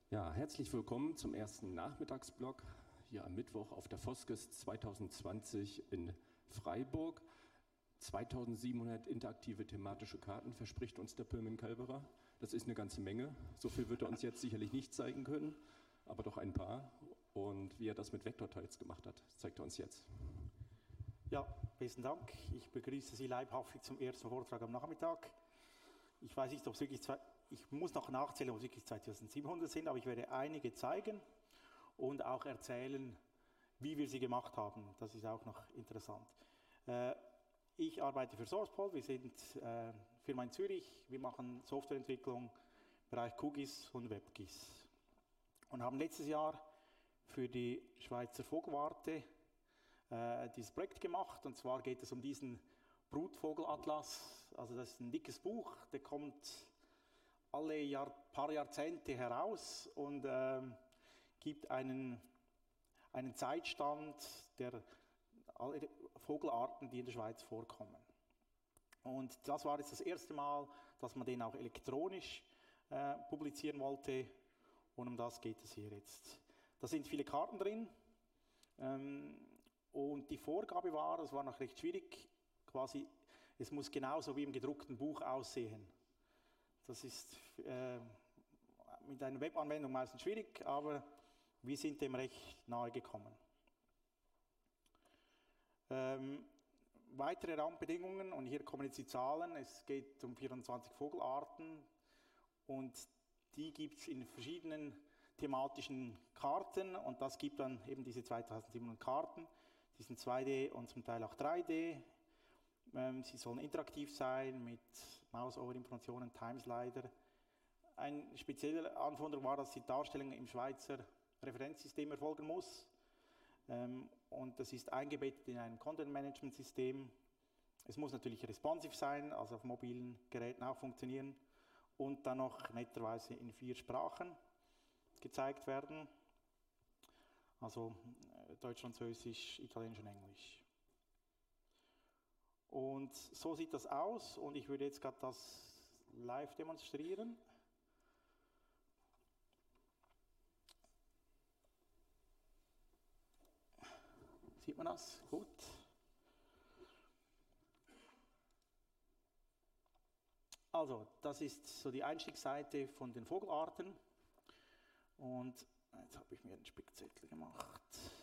Ja, herzlich willkommen zum ersten Nachmittagsblock hier am Mittwoch auf der Foskes 2020 in Freiburg. 2700 interaktive thematische Karten verspricht uns der Pirmin Kalberer. Das ist eine ganze Menge. So viel wird er uns jetzt sicherlich nicht zeigen können, aber doch ein paar. Und wie er das mit Vektortiles gemacht hat, zeigt er uns jetzt. Ja, besten Dank. Ich begrüße Sie leibhaftig zum ersten Vortrag am Nachmittag. Ich weiß nicht, ob es wirklich ich muss noch nachzählen, ob es wirklich 2700 sind, aber ich werde einige zeigen und auch erzählen, wie wir sie gemacht haben. Das ist auch noch interessant. Ich arbeite für SourcePol. Wir sind Firma in Zürich. Wir machen Softwareentwicklung im Bereich QGIS und WebGIS und haben letztes Jahr für die Schweizer Vogelwarte dieses Projekt gemacht. Und zwar geht es um diesen Brutvogelatlas. Also das ist ein dickes Buch, der kommt alle paar Jahrzehnte heraus und gibt einen Zeitstand der alle Vogelarten, die in der Schweiz vorkommen. Und das war jetzt das erste Mal, dass man den auch elektronisch publizieren wollte, und um das geht es hier jetzt. Da sind viele Karten drin, und die Vorgabe war, das war noch recht schwierig, quasi, es muss genauso wie im gedruckten Buch aussehen. Das ist mit einer Webanwendung meistens schwierig, aber wir sind dem recht nahe gekommen. Weitere Rahmenbedingungen, und hier kommen jetzt die Zahlen. Es geht um 24 Vogelarten und die gibt es in verschiedenen thematischen Karten, und das gibt dann eben diese 2700 Karten. Die sind 2D und zum Teil auch 3D. Sie sollen interaktiv sein mit Mouse-over-Informationen, Timeslider. Ein spezieller Anforderung war, dass die Darstellung im Schweizer Referenzsystem erfolgen muss. Und das ist eingebettet in einem Content-Management-System. Es muss natürlich responsive sein, also auf mobilen Geräten auch funktionieren. Und dann noch netterweise in 4 Sprachen gezeigt werden. Also Deutsch, Französisch, Italienisch und Englisch. Und so sieht das aus, und ich würde jetzt gerade das live demonstrieren. Sieht man das? Gut. Also, das ist so die Einstiegsseite von den Vogelarten. Und jetzt habe ich mir einen Spickzettel gemacht.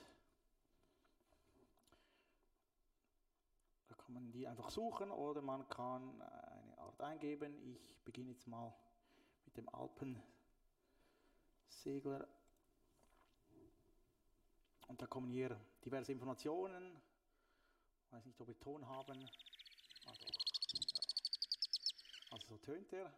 Da kann man die einfach suchen oder man kann eine Art eingeben. Ich beginne jetzt mal mit dem Alpensegler. Und da kommen hier diverse Informationen. Ich weiß nicht, ob wir Ton haben. Ah, doch. Ja. Also so tönt er.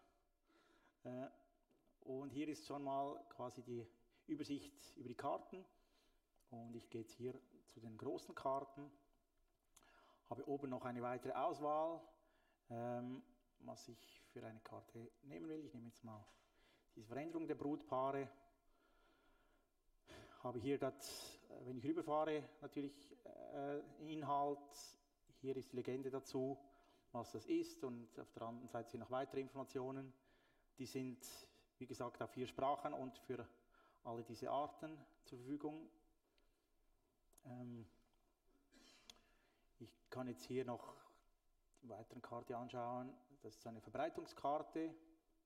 Und hier ist schon mal quasi die Übersicht über die Karten. Und ich gehe jetzt hier zu den großen Karten. Habe oben noch eine weitere Auswahl, was ich für eine Karte nehmen will. Ich nehme jetzt mal diese Veränderung der Brutpaare. Habe hier gerade, wenn ich rüberfahre, natürlich Inhalt. Hier ist die Legende dazu, was das ist, und auf der anderen Seite sind noch weitere Informationen. Die sind, wie gesagt, auf 4 Sprachen und für alle diese Arten zur Verfügung. Ich kann jetzt hier noch die weiteren Karte anschauen. Das ist eine Verbreitungskarte.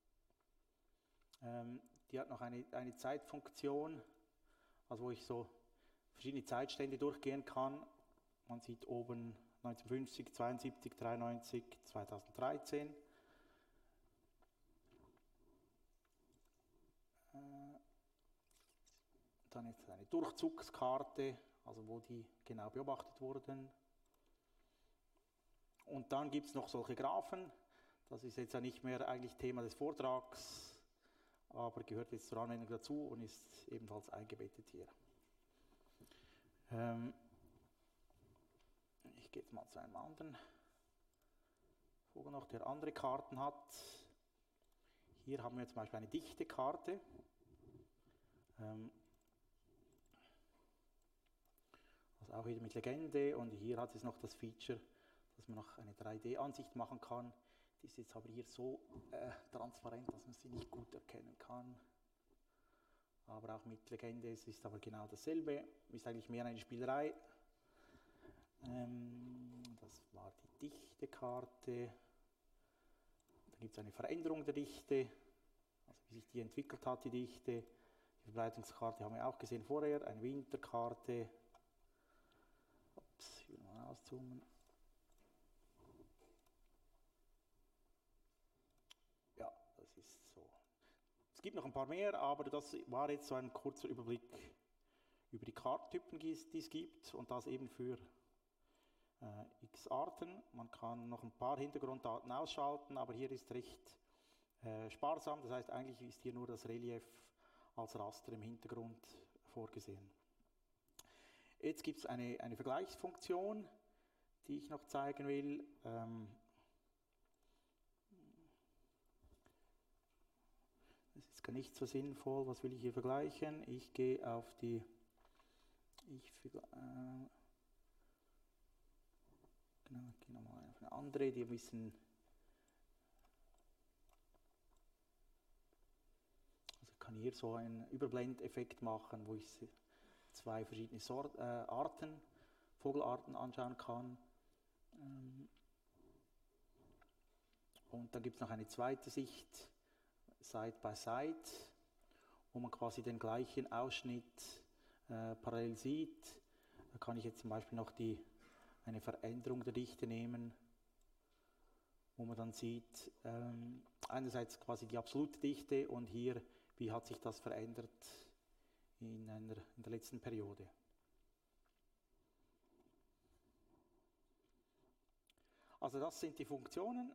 Die hat noch eine Zeitfunktion, also wo ich so verschiedene Zeitstände durchgehen kann. Man sieht oben 1950, 72, 93, 2013. Dann ist eine Durchzugskarte, also wo die genau beobachtet wurden. Und dann gibt es noch solche Graphen. Das ist jetzt ja nicht mehr eigentlich Thema des Vortrags, aber gehört jetzt zur Anwendung dazu und ist ebenfalls eingebettet hier. Ich gehe jetzt mal zu einem anderen Vogel noch, der andere Karten hat. Hier haben wir zum Beispiel eine dichte Karte. Also auch wieder mit Legende, und hier hat es noch das Feature, dass man noch eine 3D-Ansicht machen kann. Die ist jetzt aber hier so transparent, dass man sie nicht gut erkennen kann. aber auch mit Legende. Es ist aber genau dasselbe, ist eigentlich mehr eine Spielerei. Das war die Dichtekarte. Da gibt es eine Veränderung der Dichte, also wie sich die entwickelt hat, die Dichte. Die Verbreitungskarte haben wir auch gesehen vorher, eine Winterkarte. Ups, ich will mal auszoomen. Ja, das ist so. Es gibt noch ein paar mehr, aber das war jetzt so ein kurzer Überblick über die Kartentypen, die es gibt und das eben für x Arten. Man kann noch ein paar Hintergrunddaten ausschalten, aber hier ist recht sparsam. Das heißt, eigentlich ist hier nur das Relief als Raster im Hintergrund vorgesehen. Jetzt gibt es eine Vergleichsfunktion, die ich noch zeigen will. Das ist gar nicht so sinnvoll. Was will ich hier vergleichen? Ich gehe auf die... Genau, ich gehe nochmal auf eine andere, die ein bisschen... Also ich kann hier so einen Überblendeffekt machen, wo ich zwei verschiedene Vogelarten anschauen kann. Und dann gibt es noch eine zweite Sicht, Side by Side, wo man quasi den gleichen Ausschnitt parallel sieht. Da kann ich jetzt zum Beispiel noch eine Veränderung der Dichte nehmen, wo man dann sieht, einerseits quasi die absolute Dichte und hier, wie hat sich das verändert in der letzten Periode. Also das sind die Funktionen.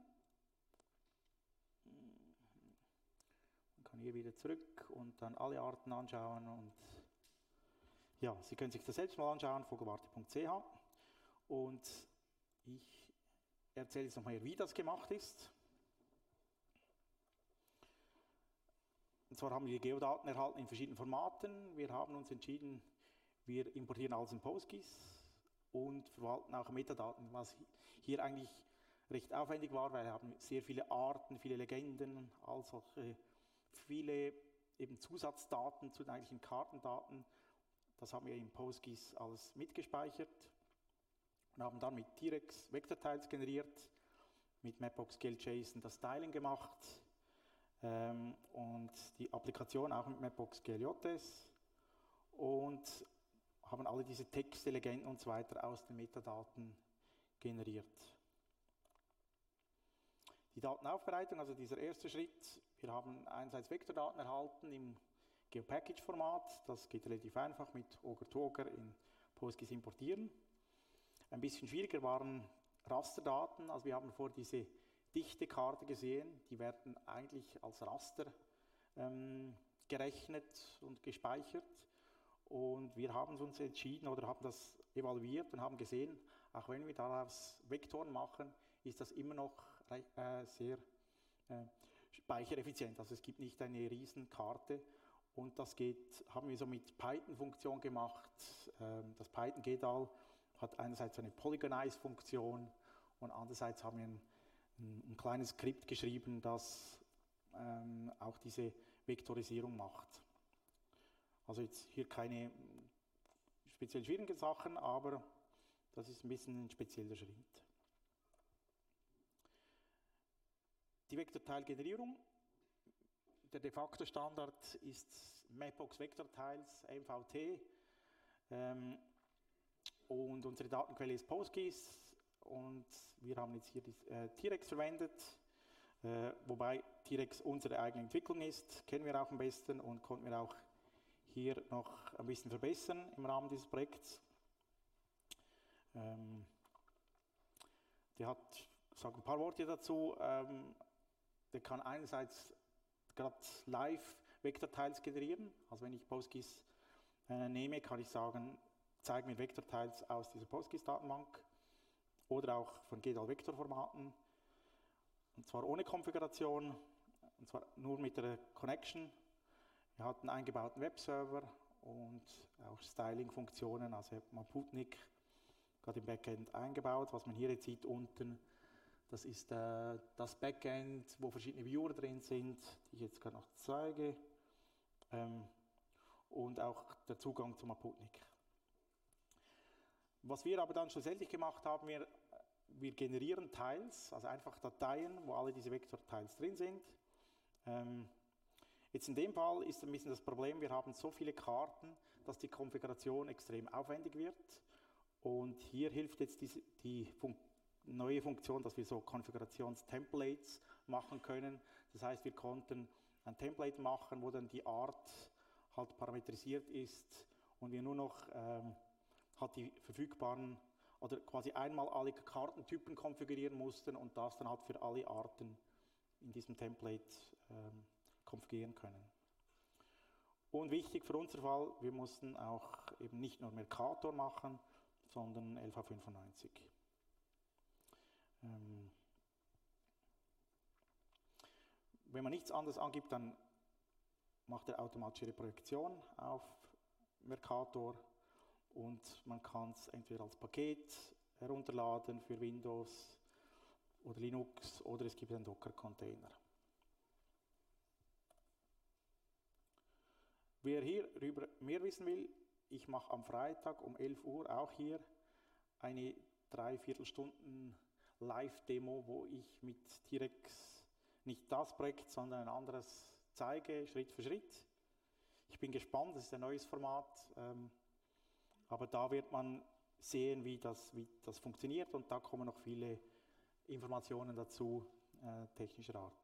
Man kann hier wieder zurück und dann alle Arten anschauen und ja, Sie können sich das selbst mal anschauen, vogelwarte.ch. Und ich erzähle jetzt nochmal, wie das gemacht ist. Und zwar haben wir Geodaten erhalten in verschiedenen Formaten. Wir haben uns entschieden, wir importieren alles in PostGIS und verwalten auch Metadaten, was hier eigentlich recht aufwendig war, weil wir haben sehr viele Arten, viele Legenden, also viele eben Zusatzdaten zu den eigentlichen Kartendaten. Das haben wir in PostGIS alles mitgespeichert und haben dann mit T-Rex Vektortiles generiert, mit Mapbox.GL.JSON das Styling gemacht und die Applikation auch mit Mapbox.GL.JS und haben alle diese Texte, Legenden und so weiter aus den Metadaten generiert. Die Datenaufbereitung, also dieser erste Schritt, wir haben einerseits Vektordaten erhalten im GeoPackage-Format, das geht relativ einfach mit Ogre-to-Ogre in PostGIS importieren. Ein bisschen schwieriger waren Rasterdaten, also wir haben vor diese Dichtekarte gesehen, die werden eigentlich als Raster gerechnet und gespeichert und wir haben uns entschieden oder haben das evaluiert und haben gesehen, auch wenn wir daraus Vektoren machen, ist das immer noch sehr speichereffizient, also es gibt nicht eine Riesenkarte. Und das haben wir so mit Python-Funktion gemacht. Das Python-GDAL hat einerseits eine Polygonize-Funktion und andererseits haben wir ein kleines Skript geschrieben, das auch diese Vektorisierung macht. Also jetzt hier keine speziell schwierigen Sachen, aber das ist ein bisschen ein spezieller Schritt. Die Vektorteilgenerierung. Der de facto Standard ist Mapbox Vektortiles, MVT. Und unsere Datenquelle ist PostGIS. Und wir haben jetzt hier T-Rex verwendet. Wobei T-Rex unsere eigene Entwicklung ist. Kennen wir auch am besten und konnten wir auch hier noch ein bisschen verbessern im Rahmen dieses Projekts. Der hat, ich sage ein paar Worte dazu. Der kann einerseits gerade live Vektortiles generieren. Also wenn ich PostGIS nehme, kann ich sagen, zeige mir Vektortiles aus dieser PostGIS-Datenbank oder auch von GDAL-Vektorformaten. Und zwar ohne Konfiguration, und zwar nur mit der Connection. Wir hatten einen eingebauten Webserver und auch Styling-Funktionen, also Maputnik gerade im Backend eingebaut. Was man hier jetzt sieht unten, das ist das Backend, wo verschiedene Viewer drin sind, die ich jetzt gerade noch zeige. und auch der Zugang zum Aputnik. Was wir aber dann schlussendlich gemacht haben, wir generieren Tiles, also einfach Dateien, wo alle diese Vektor-Tiles drin sind. Jetzt in dem Fall ist ein bisschen das Problem, wir haben so viele Karten, dass die Konfiguration extrem aufwendig wird. Und hier hilft jetzt die neue Funktion, dass wir so Konfigurationstemplates machen können. Das heißt, wir konnten ein Template machen, wo dann die Art halt parametrisiert ist und wir nur noch halt die verfügbaren oder quasi einmal alle Kartentypen konfigurieren mussten und das dann halt für alle Arten in diesem Template konfigurieren können. Und wichtig für unseren Fall, wir mussten auch eben nicht nur Mercator machen, sondern LV95. Wenn man nichts anderes angibt, dann macht er automatische Projektion auf Mercator und man kann es entweder als Paket herunterladen für Windows oder Linux oder es gibt einen Docker-Container. Wer hierüber mehr wissen will, ich mache am Freitag um 11 Uhr auch hier eine 3/4 Stunden Live-Demo, wo ich mit T-Rex nicht das Projekt, sondern ein anderes zeige, Schritt für Schritt. Ich bin gespannt, das ist ein neues Format, aber da wird man sehen, wie das funktioniert und da kommen noch viele Informationen dazu, technischer Art.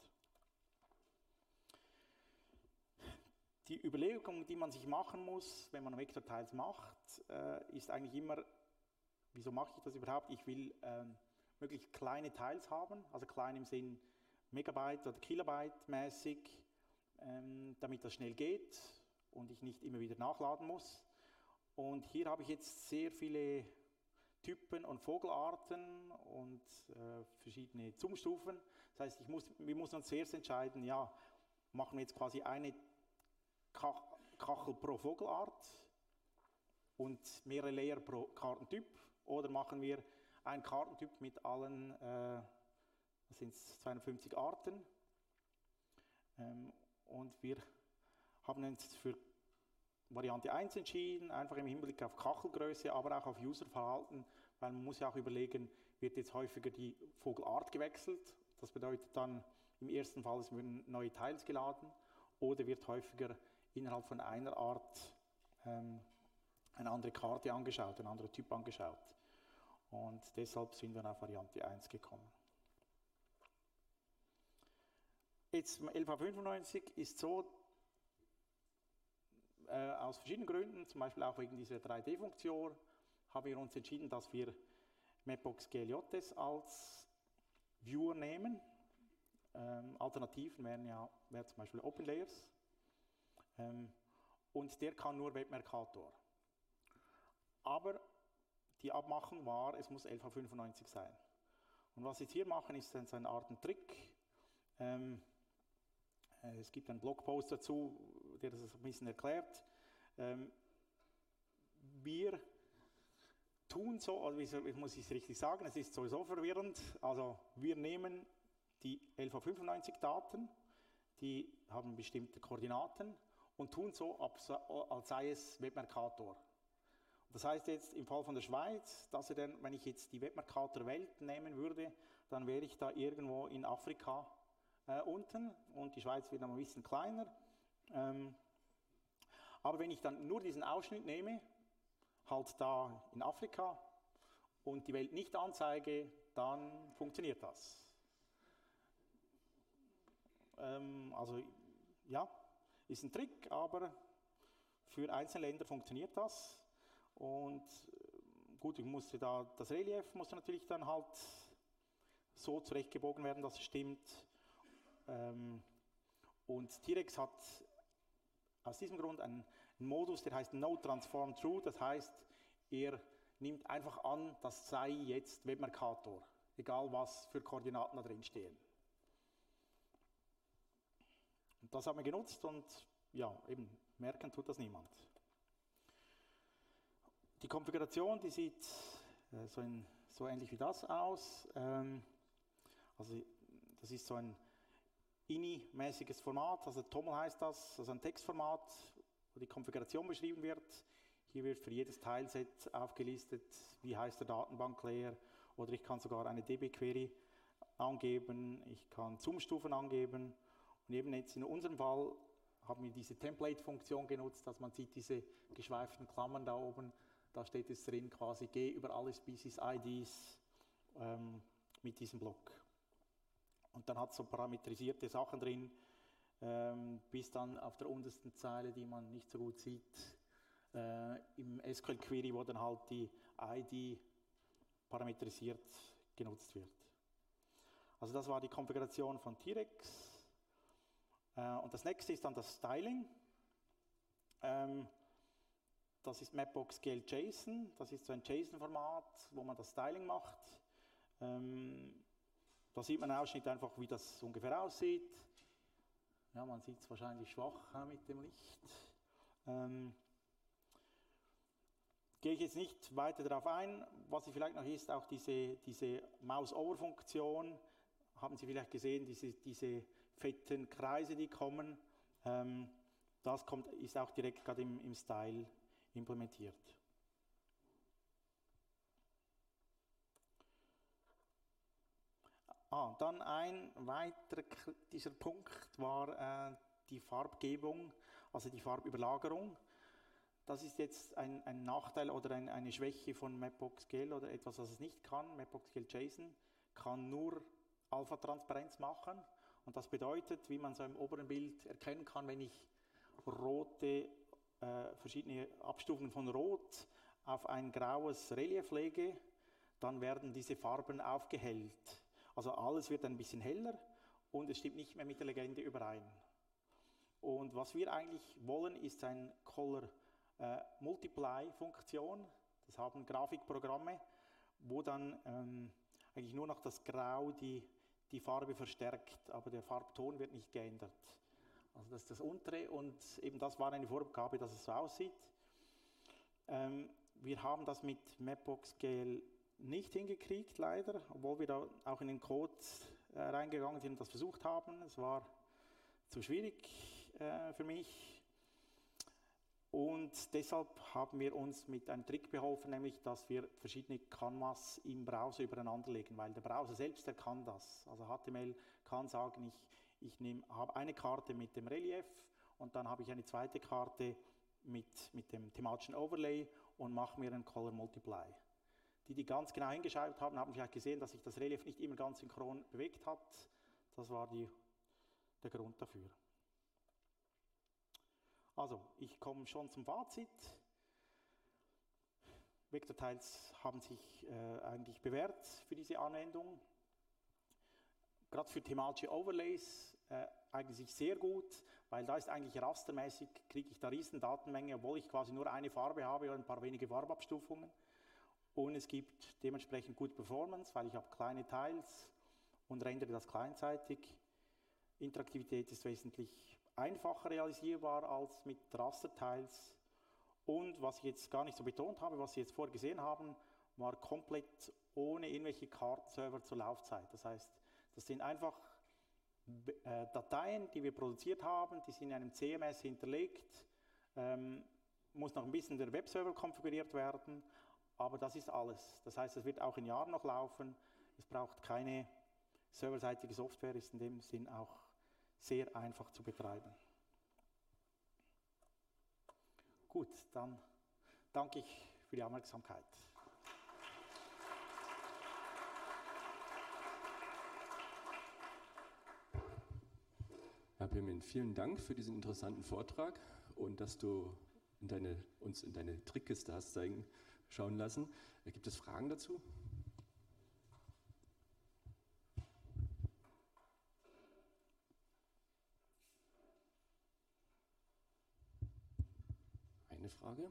Die Überlegung, die man sich machen muss, wenn man Vektor-Tiles macht, ist eigentlich immer, wieso mache ich das überhaupt? Ich will möglichst kleine Tiles haben, also klein im Sinn Megabyte oder Kilobyte mäßig, damit das schnell geht und ich nicht immer wieder nachladen muss. Und hier habe ich jetzt sehr viele Typen und Vogelarten und verschiedene Zoomstufen. Das heißt, wir müssen uns zuerst entscheiden, ja, machen wir jetzt quasi eine Kachel pro Vogelart und mehrere Layer pro Kartentyp oder machen wir einen Kartentyp mit allen, das sind 250 Arten und wir haben uns für Variante 1 entschieden, einfach im Hinblick auf Kachelgröße, aber auch auf Userverhalten, weil man muss ja auch überlegen, wird jetzt häufiger die Vogelart gewechselt, das bedeutet dann im ersten Fall, es werden neue Tiles geladen oder wird häufiger innerhalb von einer Art eine andere Karte angeschaut, ein anderer Typ angeschaut. Und deshalb sind wir auf Variante 1 gekommen. Jetzt LV95 ist so, aus verschiedenen Gründen, zum Beispiel auch wegen dieser 3D-Funktion, haben wir uns entschieden, dass wir Mapbox GLJS als Viewer nehmen. Alternativen wären zum Beispiel OpenLayers. Und der kann nur Webmercator. Aber die Abmachung war, es muss LV95 sein. Und was wir jetzt hier machen, ist dann so eine Art Trick. Es gibt einen Blogpost dazu, der das ein bisschen erklärt. Wir tun so, also wie muss ich es richtig sagen, es ist sowieso verwirrend. Also wir nehmen die LV95-Daten, die haben bestimmte Koordinaten und tun so, als sei es Webmercator. Das heißt jetzt im Fall von der Schweiz, dass wenn ich jetzt die Webmercator-Welt nehmen würde, dann wäre ich da irgendwo in Afrika unten und die Schweiz wird dann ein bisschen kleiner. Aber wenn ich dann nur diesen Ausschnitt nehme, halt da in Afrika und die Welt nicht anzeige, dann funktioniert das. Also ja, ist ein Trick, aber für einzelne Länder funktioniert das. Und gut, ich musste da, das Relief musste natürlich dann halt so zurechtgebogen werden, dass es stimmt. Und T-Rex hat aus diesem Grund einen Modus, der heißt No Transform True. Das heißt, er nimmt einfach an, das sei jetzt Webmercator, egal was für Koordinaten da drin stehen. Und das haben wir genutzt und ja, eben merken tut das niemand. Die Konfiguration, die sieht so ähnlich wie das aus. Also das ist so ein INI-mäßiges Format, also TOML heißt das, also ein Textformat, wo die Konfiguration beschrieben wird. Hier wird für jedes Teilset aufgelistet, wie heißt der Datenbank-Layer, oder ich kann sogar eine DB-Query angeben, ich kann Zoom-Stufen angeben. Und eben jetzt in unserem Fall haben wir diese Template-Funktion genutzt, dass man sieht diese geschweiften Klammern da oben, da steht es drin quasi G über alle Species IDs mit diesem Block. Und dann hat es so parametrisierte Sachen drin, bis dann auf der untersten Zeile, die man nicht so gut sieht, im SQL Query, wo dann halt die ID parametrisiert genutzt wird. Also das war die Konfiguration von T-Rex. Und das nächste ist dann das Styling. Das ist Mapbox GL JSON. Das ist so ein JSON-Format, wo man das Styling macht. Da sieht man einen Ausschnitt einfach, wie das ungefähr aussieht. Ja, man sieht es wahrscheinlich schwach mit dem Licht. Gehe ich jetzt nicht weiter darauf ein. Was vielleicht noch ist, auch diese Mouse-Over-Funktion. Haben Sie vielleicht gesehen, diese fetten Kreise, die kommen. Das ist auch direkt gerade im Style implementiert. Dann ein weiterer kritischer Punkt war die Farbgebung, also die Farbüberlagerung. Das ist jetzt ein Nachteil oder eine Schwäche von Mapbox GL oder etwas, was es nicht kann. Mapbox GL JSON kann nur Alpha-Transparenz machen. Und das bedeutet, wie man so im oberen Bild erkennen kann, wenn ich verschiedene Abstufungen von Rot auf ein graues Relief lege, dann werden diese Farben aufgehellt. Also alles wird ein bisschen heller und es stimmt nicht mehr mit der Legende überein. Und was wir eigentlich wollen, ist eine Color Multiply Funktion. Das haben Grafikprogramme, wo dann eigentlich nur noch das Grau die Farbe verstärkt, aber der Farbton wird nicht geändert. Also das ist das untere und eben das war eine Vorgabe, dass es so aussieht. Wir haben das mit Mapbox GL nicht hingekriegt, leider, obwohl wir da auch in den Code reingegangen sind und das versucht haben. Es war zu schwierig für mich. Und deshalb haben wir uns mit einem Trick beholfen, nämlich, dass wir verschiedene Canvas im Browser übereinander legen, weil der Browser selbst, der kann das. Also HTML kann sagen, ich habe eine Karte mit dem Relief und dann habe ich eine zweite Karte mit dem thematischen Overlay und mache mir einen Color Multiply. Die ganz genau hingeschaut haben, haben vielleicht gesehen, dass sich das Relief nicht immer ganz synchron bewegt hat. Das war der Grund dafür. Also, ich komme schon zum Fazit. Vektortiles haben sich eigentlich bewährt für diese Anwendung. Gerade für thematische Overlays eigentlich sehr gut, weil da ist eigentlich rastermäßig, kriege ich da riesen Datenmenge, obwohl ich quasi nur eine Farbe habe oder ein paar wenige Farbabstufungen. Und es gibt dementsprechend gute Performance, weil ich habe kleine Tiles und rendere das kleinzeitig. Interaktivität ist wesentlich einfacher realisierbar als mit Rastertiles. Und was ich jetzt gar nicht so betont habe, was Sie jetzt vorher gesehen haben, war komplett ohne irgendwelche Kartenserver zur Laufzeit. Das heißt, das sind einfach Dateien, die wir produziert haben, die sind in einem CMS hinterlegt, muss noch ein bisschen der Webserver konfiguriert werden, aber das ist alles. Das heißt, es wird auch in Jahren noch laufen. Es braucht keine serverseitige Software, ist in dem Sinn auch sehr einfach zu betreiben. Gut, dann danke ich für die Aufmerksamkeit. Herr Pirmin, vielen Dank für diesen interessanten Vortrag und dass du uns in deine Trickkiste hast schauen lassen. Gibt es Fragen dazu? Eine Frage?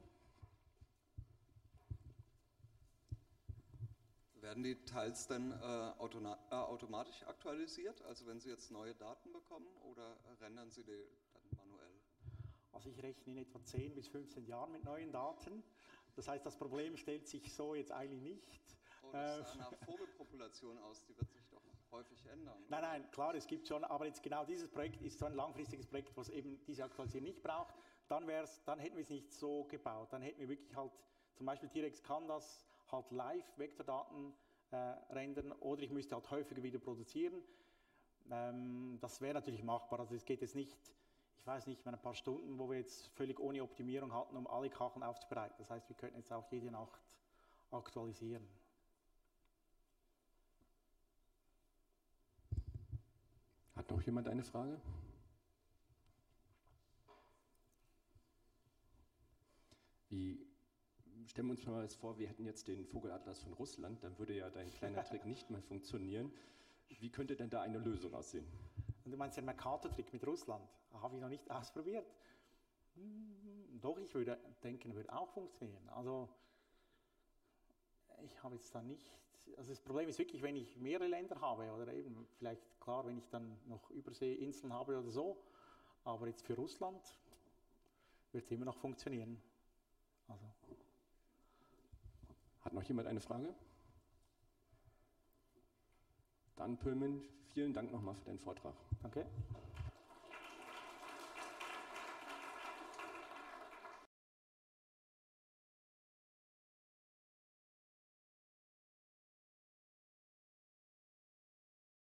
Werden die Tiles dann automatisch aktualisiert? Also wenn Sie jetzt neue Daten bekommen oder rendern Sie die dann manuell? Also ich rechne in etwa 10 bis 15 Jahren mit neuen Daten. Das heißt, das Problem stellt sich so jetzt eigentlich nicht. Oh, das sah nach Vogelpopulation aus, die wird sich doch häufig ändern. Nein, klar, es gibt schon, aber jetzt genau dieses Projekt ist so ein langfristiges Projekt, was eben diese Aktualisierung nicht braucht. dann hätten wir es nicht so gebaut. Dann hätten wir wirklich halt, zum Beispiel T-Rex kann das halt live Vektordaten rendern oder ich müsste halt häufiger wieder produzieren. Das wäre natürlich machbar. Also es geht jetzt nicht, ich weiß nicht, ein paar Stunden, wo wir jetzt völlig ohne Optimierung hatten, um alle Kacheln aufzubereiten. Das heißt, wir könnten jetzt auch jede Nacht aktualisieren. Hat noch jemand eine Frage? Stellen wir uns mal vor, wir hätten jetzt den Vogelatlas von Russland, dann würde ja dein kleiner Trick nicht mehr funktionieren. Wie könnte denn da eine Lösung aussehen? Und du meinst den Mercator-Trick mit Russland? Habe ich noch nicht ausprobiert. Doch, ich würde denken, würde auch funktionieren. Also ich habe jetzt da nicht, also das Problem ist wirklich, wenn ich mehrere Länder habe oder eben vielleicht, klar, wenn ich dann noch Überseeinseln habe oder so, aber jetzt für Russland wird es immer noch funktionieren. Also. Hat noch jemand eine Frage? Dann Pölmen, vielen Dank nochmal für deinen Vortrag. Danke.